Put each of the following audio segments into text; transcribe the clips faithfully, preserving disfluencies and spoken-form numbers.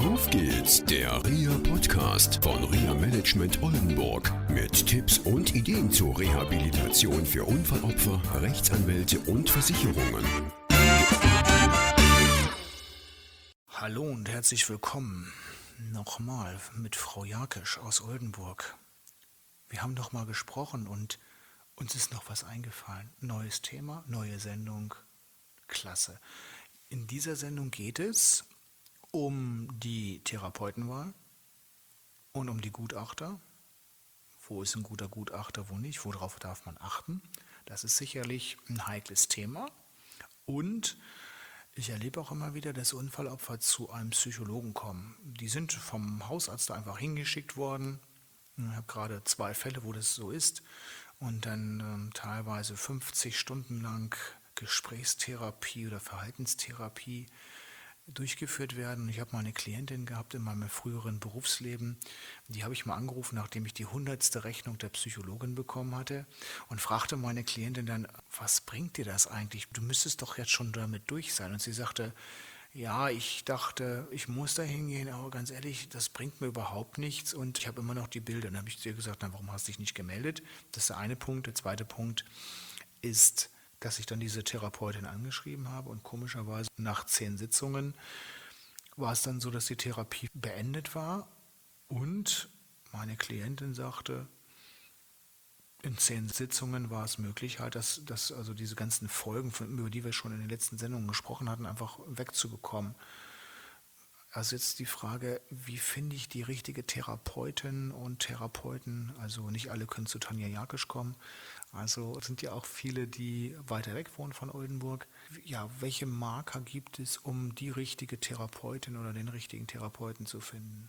Auf geht's, der R I A-Podcast von R I A Management Oldenburg mit Tipps und Ideen zur Rehabilitation für Unfallopfer, Rechtsanwälte und Versicherungen. Hallo und herzlich willkommen nochmal mit Frau Jakisch aus Oldenburg. Wir haben doch mal gesprochen und uns ist noch was eingefallen. Neues Thema, neue Sendung, klasse. In dieser Sendung geht es um die Therapeutenwahl und um die Gutachter. Wo ist ein guter Gutachter, wo nicht? Worauf darf man achten? Das ist sicherlich ein heikles Thema. Und ich erlebe auch immer wieder, dass Unfallopfer zu einem Psychologen kommen. Die sind vom Hausarzt einfach hingeschickt worden. Ich habe gerade zwei Fälle, wo das so ist. Und dann ähm, teilweise fünfzig Stunden lang Gesprächstherapie oder Verhaltenstherapie durchgeführt werden. Ich habe mal eine Klientin gehabt in meinem früheren Berufsleben, die habe ich mal angerufen, nachdem ich die hundertste Rechnung der Psychologin bekommen hatte und fragte meine Klientin dann, was bringt dir das eigentlich? Du müsstest doch jetzt schon damit durch sein. Und sie sagte, ja, ich dachte, ich muss da hingehen, aber ganz ehrlich, das bringt mir überhaupt nichts und ich habe immer noch die Bilder. Dann habe ich zu ihr gesagt, na, warum hast du dich nicht gemeldet? Das ist der eine Punkt. Der zweite Punkt ist, dass ich dann diese Therapeutin angeschrieben habe und komischerweise nach zehn Sitzungen war es dann so, dass die Therapie beendet war und meine Klientin sagte, in zehn Sitzungen war es möglich, halt, dass, dass also diese ganzen Folgen, von, über die wir schon in den letzten Sendungen gesprochen hatten, einfach wegzubekommen. Also jetzt die Frage, wie finde ich die richtige Therapeutin und Therapeuten? Also nicht alle können zu Tanja Jakisch kommen. Also es sind ja auch viele, die weiter weg wohnen von Oldenburg. Ja, welche Marker gibt es, um die richtige Therapeutin oder den richtigen Therapeuten zu finden?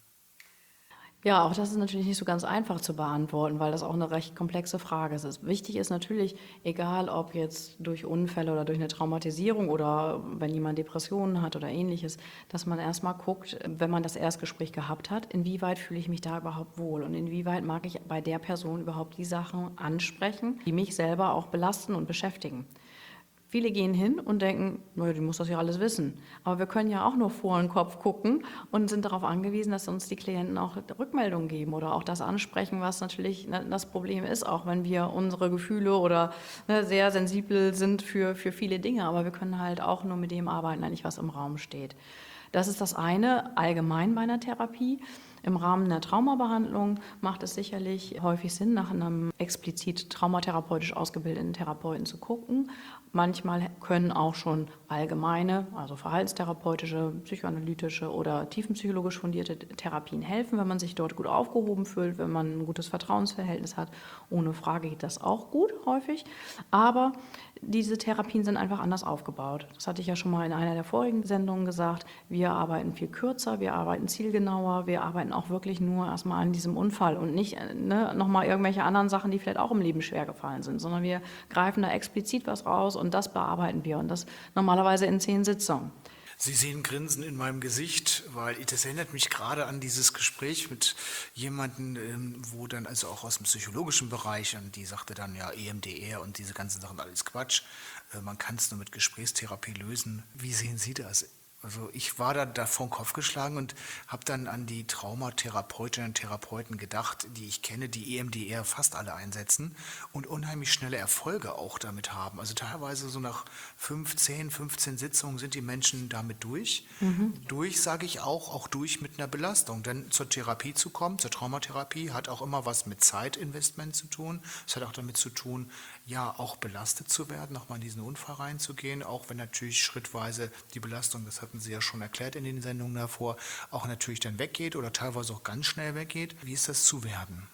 Ja, auch das ist natürlich nicht so ganz einfach zu beantworten, weil das auch eine recht komplexe Frage ist. Wichtig ist natürlich, egal ob jetzt durch Unfälle oder durch eine Traumatisierung oder wenn jemand Depressionen hat oder ähnliches, dass man erstmal guckt, wenn man das Erstgespräch gehabt hat, inwieweit fühle ich mich da überhaupt wohl und inwieweit mag ich bei der Person überhaupt die Sachen ansprechen, die mich selber auch belasten und beschäftigen. Viele gehen hin und denken, naja, die muss das ja alles wissen. Aber wir können ja auch nur vor den Kopf gucken und sind darauf angewiesen, dass uns die Klienten auch Rückmeldungen geben oder auch das ansprechen, was natürlich das Problem ist, auch wenn wir unsere Gefühle oder ne, sehr sensibel sind für, für viele Dinge. Aber wir können halt auch nur mit dem arbeiten, eigentlich was im Raum steht. Das ist das eine, allgemein bei einer Therapie. Im Rahmen der Traumabehandlung macht es sicherlich häufig Sinn, nach einem explizit traumatherapeutisch ausgebildeten Therapeuten zu gucken. Manchmal können auch schon allgemeine, also verhaltenstherapeutische, psychoanalytische oder tiefenpsychologisch fundierte Therapien helfen, wenn man sich dort gut aufgehoben fühlt, wenn man ein gutes Vertrauensverhältnis hat. Ohne Frage geht das auch gut häufig. Aber diese Therapien sind einfach anders aufgebaut. Das hatte ich ja schon mal in einer der vorigen Sendungen gesagt. Wir arbeiten viel kürzer, wir arbeiten zielgenauer, wir arbeiten auch wirklich nur erstmal an diesem Unfall und nicht ne, nochmal irgendwelche anderen Sachen, die vielleicht auch im Leben schwer gefallen sind, sondern wir greifen da explizit was raus und das bearbeiten wir und das normalerweise in zehn Sitzungen. Sie sehen Grinsen in meinem Gesicht, weil das erinnert mich gerade an dieses Gespräch mit jemandem, wo dann also auch aus dem psychologischen Bereich, und die sagte dann ja E M D R und diese ganzen Sachen, alles Quatsch, man kann es nur mit Gesprächstherapie lösen. Wie sehen Sie das? Also ich war da, da vor den Kopf geschlagen und habe dann an die Traumatherapeutinnen und Therapeuten gedacht, die ich kenne, die E M D R fast alle einsetzen und unheimlich schnelle Erfolge auch damit haben. Also teilweise so nach fünfzehn, fünfzehn Sitzungen sind die Menschen damit durch. Mhm. Durch sage ich auch, auch durch mit einer Belastung. Denn zur Therapie zu kommen, zur Traumatherapie, hat auch immer was mit Zeitinvestment zu tun. Es hat auch damit zu tun, ja, auch belastet zu werden, nochmal in diesen Unfall reinzugehen, auch wenn natürlich schrittweise die Belastung, das hatten Sie ja schon erklärt in den Sendungen davor, auch natürlich dann weggeht oder teilweise auch ganz schnell weggeht. Wie ist das zu werden?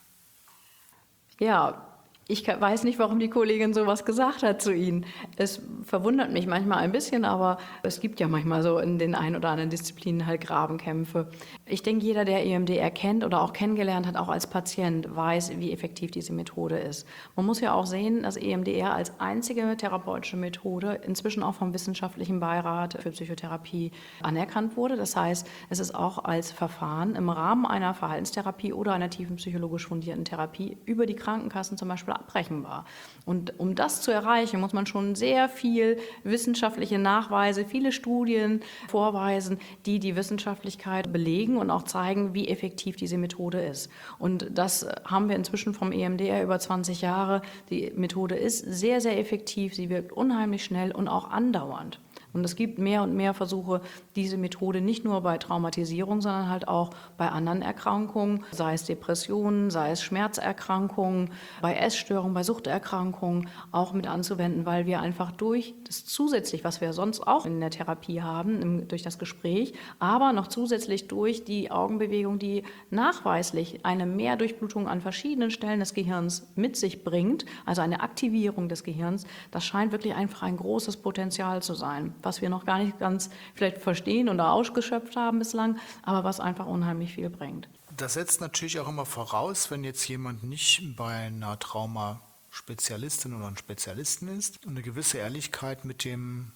Ja, ich weiß nicht, warum die Kollegin sowas gesagt hat zu Ihnen. Es verwundert mich manchmal ein bisschen, aber es gibt ja manchmal so in den ein oder anderen Disziplinen halt Grabenkämpfe. Ich denke, jeder, der E M D R kennt oder auch kennengelernt hat, auch als Patient, weiß, wie effektiv diese Methode ist. Man muss ja auch sehen, dass E M D R als einzige therapeutische Methode inzwischen auch vom Wissenschaftlichen Beirat für Psychotherapie anerkannt wurde. Das heißt, es ist auch als Verfahren im Rahmen einer Verhaltenstherapie oder einer tiefenpsychologisch fundierten Therapie über die Krankenkassen zum Beispiel abbrechenbar. Und um das zu erreichen, muss man schon sehr viel wissenschaftliche Nachweise, viele Studien vorweisen, die die Wissenschaftlichkeit belegen und auch zeigen, wie effektiv diese Methode ist. Und das haben wir inzwischen vom E M D R über zwanzig Jahre. Die Methode ist sehr, sehr effektiv, sie wirkt unheimlich schnell und auch andauernd. Und es gibt mehr und mehr Versuche, diese Methode nicht nur bei Traumatisierung, sondern halt auch bei anderen Erkrankungen, sei es Depressionen, sei es Schmerzerkrankungen, bei Essstörungen, bei Suchterkrankungen auch mit anzuwenden, weil wir einfach durch das zusätzlich, was wir sonst auch in der Therapie haben, im, durch das Gespräch, aber noch zusätzlich durch die Augenbewegung, die nachweislich eine Mehrdurchblutung an verschiedenen Stellen des Gehirns mit sich bringt, also eine Aktivierung des Gehirns, das scheint wirklich einfach ein großes Potenzial zu sein, was wir noch gar nicht ganz vielleicht verstehen oder ausgeschöpft haben bislang, aber was einfach unheimlich viel bringt. Das setzt natürlich auch immer voraus, wenn jetzt jemand nicht bei einer Traumaspezialistin oder einem Spezialisten ist, eine gewisse Ehrlichkeit mit dem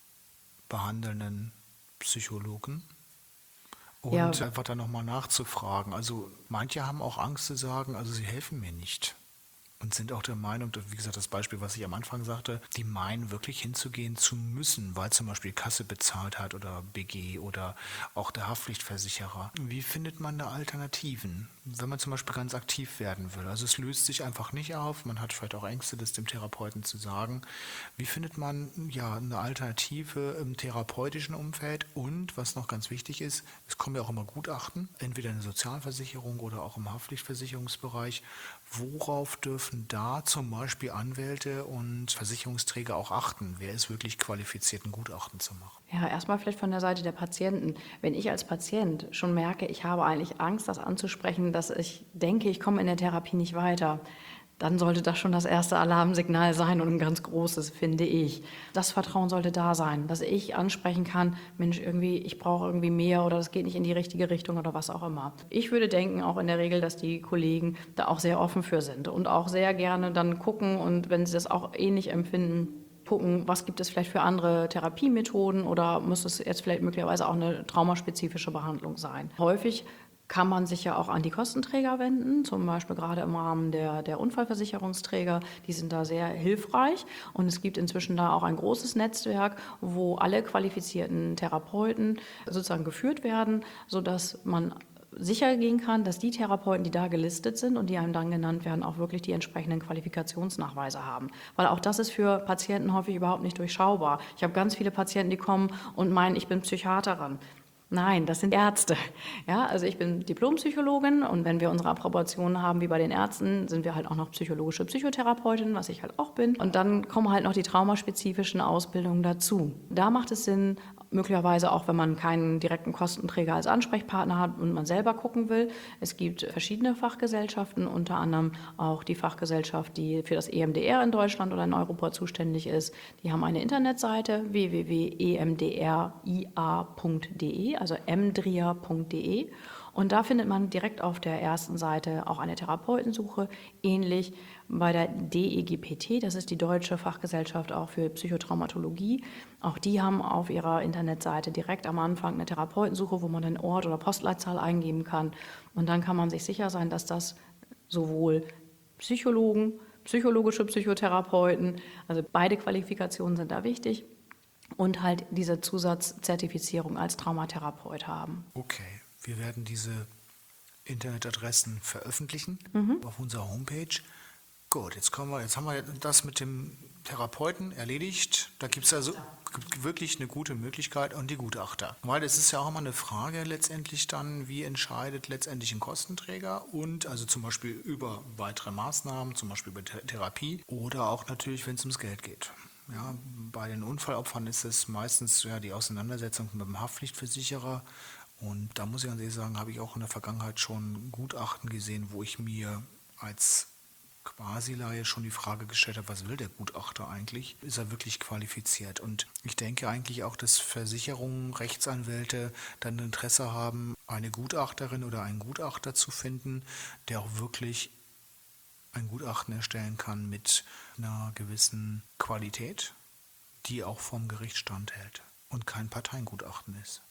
behandelnden Psychologen und Ja. einfach dann nochmal nachzufragen. Also manche haben auch Angst zu sagen, also sie helfen mir nicht. Und sind auch der Meinung, wie gesagt, das Beispiel, was ich am Anfang sagte, die meinen wirklich hinzugehen zu müssen, weil zum Beispiel Kasse bezahlt hat oder B G oder auch der Haftpflichtversicherer. Wie findet man da Alternativen, wenn man zum Beispiel ganz aktiv werden will? Also es löst sich einfach nicht auf, man hat vielleicht auch Ängste, das dem Therapeuten zu sagen. Wie findet man ja eine Alternative im therapeutischen Umfeld? Und was noch ganz wichtig ist, es kommen ja auch immer Gutachten, entweder in der Sozialversicherung oder auch im Haftpflichtversicherungsbereich. Worauf dürfen da zum Beispiel Anwälte und Versicherungsträger auch achten? Wer ist wirklich qualifiziert, ein Gutachten zu machen? Ja, erstmal vielleicht von der Seite der Patienten. Wenn ich als Patient schon merke, ich habe eigentlich Angst, das anzusprechen, dass ich denke, ich komme in der Therapie nicht weiter, dann sollte das schon das erste Alarmsignal sein und ein ganz großes, finde ich. Das Vertrauen sollte da sein, dass ich ansprechen kann, Mensch, irgendwie, ich brauche irgendwie mehr oder das geht nicht in die richtige Richtung oder was auch immer. Ich würde denken, auch in der Regel, dass die Kollegen da auch sehr offen für sind und auch sehr gerne dann gucken und wenn sie das auch ähnlich empfinden, gucken, was gibt es vielleicht für andere Therapiemethoden oder muss es jetzt vielleicht möglicherweise auch eine traumaspezifische Behandlung sein. Häufig kann man sich ja auch an die Kostenträger wenden, zum Beispiel gerade im Rahmen der, der Unfallversicherungsträger. Die sind da sehr hilfreich und es gibt inzwischen da auch ein großes Netzwerk, wo alle qualifizierten Therapeuten sozusagen geführt werden, sodass man sicher gehen kann, dass die Therapeuten, die da gelistet sind und die einem dann genannt werden, auch wirklich die entsprechenden Qualifikationsnachweise haben. Weil auch das ist für Patienten häufig überhaupt nicht durchschaubar. Ich habe ganz viele Patienten, die kommen und meinen, ich bin Psychiaterin. Nein, das sind Ärzte. Ja, also ich bin Diplompsychologin und wenn wir unsere Approbation haben wie bei den Ärzten, sind wir halt auch noch psychologische Psychotherapeutin, was ich halt auch bin. Und dann kommen halt noch die traumaspezifischen Ausbildungen dazu. Da macht es Sinn, möglicherweise auch, wenn man keinen direkten Kostenträger als Ansprechpartner hat und man selber gucken will. Es gibt verschiedene Fachgesellschaften, unter anderem auch die Fachgesellschaft, die für das E M D R in Deutschland oder in Europa zuständig ist. Die haben eine Internetseite w w w punkt e m d r i a punkt d e, also m d r i a punkt d e. Und da findet man direkt auf der ersten Seite auch eine Therapeutensuche, ähnlich bei der D E G P T, das ist die Deutsche Fachgesellschaft auch für Psychotraumatologie. Auch die haben auf ihrer Internetseite direkt am Anfang eine Therapeutensuche, wo man den Ort oder Postleitzahl eingeben kann. Und dann kann man sich sicher sein, dass das sowohl Psychologen, psychologische Psychotherapeuten, also beide Qualifikationen sind da wichtig, und halt diese Zusatzzertifizierung als Traumatherapeut haben. Okay, wir werden diese Internetadressen veröffentlichen Mhm. auf unserer Homepage. Gut, jetzt kommen wir, jetzt haben wir das mit dem Therapeuten erledigt. Da gibt es also wirklich eine gute Möglichkeit und die Gutachter. Weil es ist ja auch immer eine Frage letztendlich dann, wie entscheidet letztendlich ein Kostenträger und also zum Beispiel über weitere Maßnahmen, zum Beispiel über Therapie oder auch natürlich, wenn es ums Geld geht. Ja, bei den Unfallopfern ist es meistens ja die Auseinandersetzung mit dem Haftpflichtversicherer. Und da muss ich ganz ehrlich sagen, habe ich auch in der Vergangenheit schon Gutachten gesehen, wo ich mir als Quasi-Laie schon die Frage gestellt hat, was will der Gutachter eigentlich? Ist er wirklich qualifiziert? Und ich denke eigentlich auch, dass Versicherungen, Rechtsanwälte dann Interesse haben, eine Gutachterin oder einen Gutachter zu finden, der auch wirklich ein Gutachten erstellen kann mit einer gewissen Qualität, die auch vom Gericht standhält und kein Parteiengutachten ist.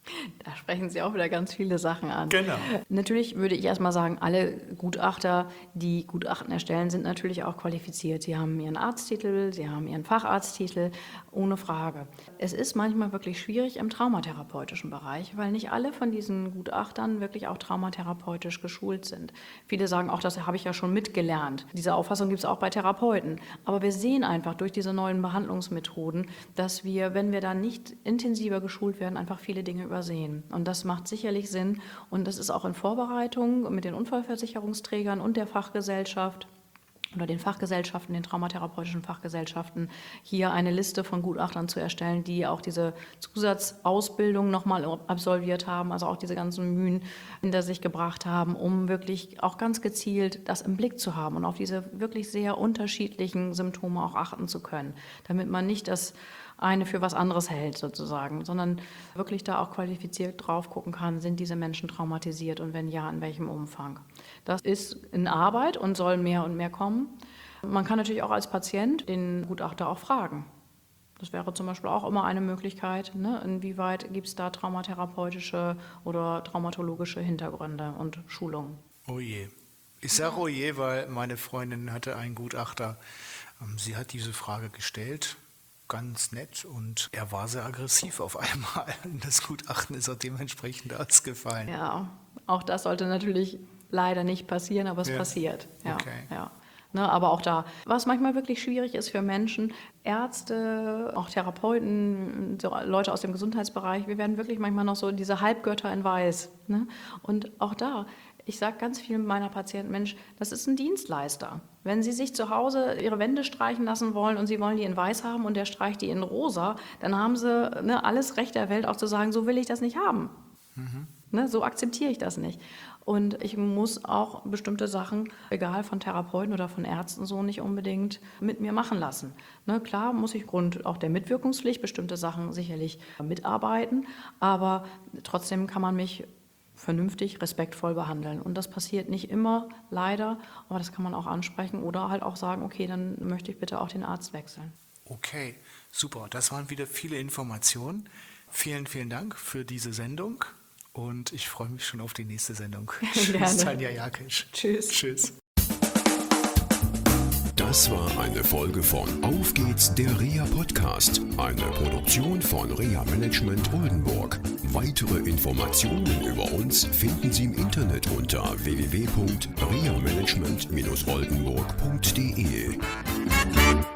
Da sprechen Sie auch wieder ganz viele Sachen an. Genau. Natürlich würde ich erstmal sagen, alle Gutachter, die Gutachten erstellen, sind natürlich auch qualifiziert. Sie haben ihren Arzttitel, sie haben ihren Facharzttitel, ohne Frage. Es ist manchmal wirklich schwierig im traumatherapeutischen Bereich, weil nicht alle von diesen Gutachtern wirklich auch traumatherapeutisch geschult sind. Viele sagen auch, das habe ich ja schon mitgelernt. Diese Auffassung gibt es auch bei Therapeuten. Aber wir sehen einfach durch diese neuen Behandlungsmethoden, dass wir, wenn wir da nicht intensiver geschult werden, einfach viele Dinge übersehen. Und das macht sicherlich Sinn. Und das ist auch in Vorbereitung mit den Unfallversicherungsträgern und der Fachgesellschaft oder den Fachgesellschaften, den traumatherapeutischen Fachgesellschaften, hier eine Liste von Gutachtern zu erstellen, die auch diese Zusatzausbildung nochmal absolviert haben, also auch diese ganzen Mühen hinter sich gebracht haben, um wirklich auch ganz gezielt das im Blick zu haben und auf diese wirklich sehr unterschiedlichen Symptome auch achten zu können, damit man nicht das eine für was anderes hält sozusagen, sondern wirklich da auch qualifiziert drauf gucken kann, sind diese Menschen traumatisiert und wenn ja, in welchem Umfang. Das ist in Arbeit und soll mehr und mehr kommen. Man kann natürlich auch als Patient den Gutachter auch fragen. Das wäre zum Beispiel auch immer eine Möglichkeit, ne? Inwieweit gibt es da traumatherapeutische oder traumatologische Hintergründe und Schulungen. Oh je. Ich sage oh je, weil meine Freundin hatte einen Gutachter. Sie hat diese Frage gestellt. Ganz nett und er war sehr aggressiv auf einmal. Das Gutachten ist auch dementsprechend ausgefallen. Ja, auch das sollte natürlich leider nicht passieren, aber es ja. passiert. Ja, okay. ja. Ne, aber auch da, was manchmal wirklich schwierig ist für Menschen, Ärzte, auch Therapeuten, so Leute aus dem Gesundheitsbereich, wir werden wirklich manchmal noch so diese Halbgötter in Weiß. Ne? Und auch da, ich sage ganz vielen meiner Patienten, Mensch, das ist ein Dienstleister. Wenn Sie sich zu Hause Ihre Wände streichen lassen wollen und Sie wollen die in weiß haben und der streicht die in rosa, dann haben Sie ne, alles Recht der Welt auch zu sagen, so will ich das nicht haben. Mhm. Ne, so akzeptiere ich das nicht. Und ich muss auch bestimmte Sachen, egal von Therapeuten oder von Ärzten, so nicht unbedingt mit mir machen lassen. Ne, klar muss ich Grund auch der Mitwirkungspflicht bestimmte Sachen sicherlich mitarbeiten, aber trotzdem kann man mich vernünftig, respektvoll behandeln. Und das passiert nicht immer, leider, aber das kann man auch ansprechen oder halt auch sagen, okay, dann möchte ich bitte auch den Arzt wechseln. Okay, super. Das waren wieder viele Informationen. Vielen, vielen Dank für diese Sendung und ich freue mich schon auf die nächste Sendung. Tschüss, Tanja Jakisch. Tschüss. Tschüss. Das war eine Folge von Auf geht's, der Reha Podcast, eine Produktion von Reha Management Oldenburg. Weitere Informationen über uns finden Sie im Internet unter w w w punkt reha management dash oldenburg punkt d e.